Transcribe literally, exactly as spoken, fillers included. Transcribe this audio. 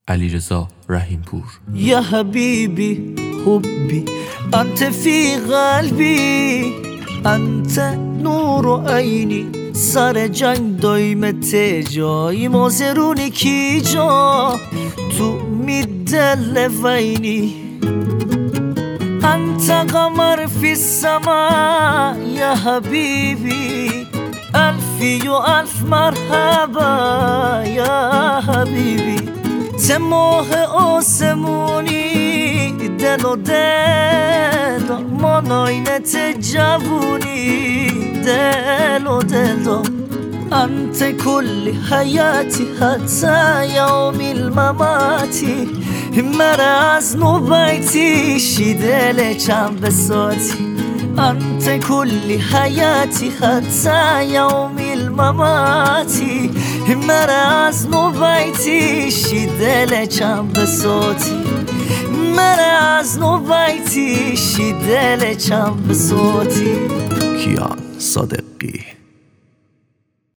علیرضا رحیمپور. یا حبیبی حبی انت فی قلبی انت نور عینی سر جنگ دایمت جایی مازرونی کی جا تو میدل وینی انت قمر فی السما یا حبیبی الفی و الف مرحبا یا حبیبی ته ماه آسمونی دل و دل ماناینت جوونی دل و دل انت کل حیاتی حتی یوم المماتی مره از نوبیتی شی دل چند بساتی انت کل حیاتی حتی یوم المماتی مره از نوبیتی شی دل چند بساتی مره از نوبیتی شی دل چند بساتی. کیان صادقی.